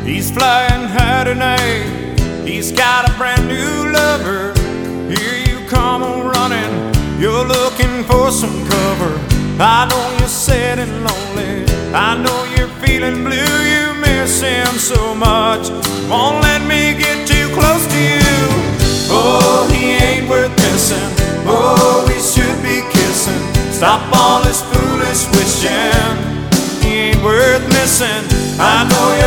He's flying high tonight. He's got a brand new lover. Here you come running. You're looking for some cover. I know you're sad and lonely. I know you're feeling blue. You miss him so much. Won't let me get too close to you. Oh, he ain't worth missing. Oh, we should be kissing. Stop all this foolish wishing. He ain't worth missing. I know you're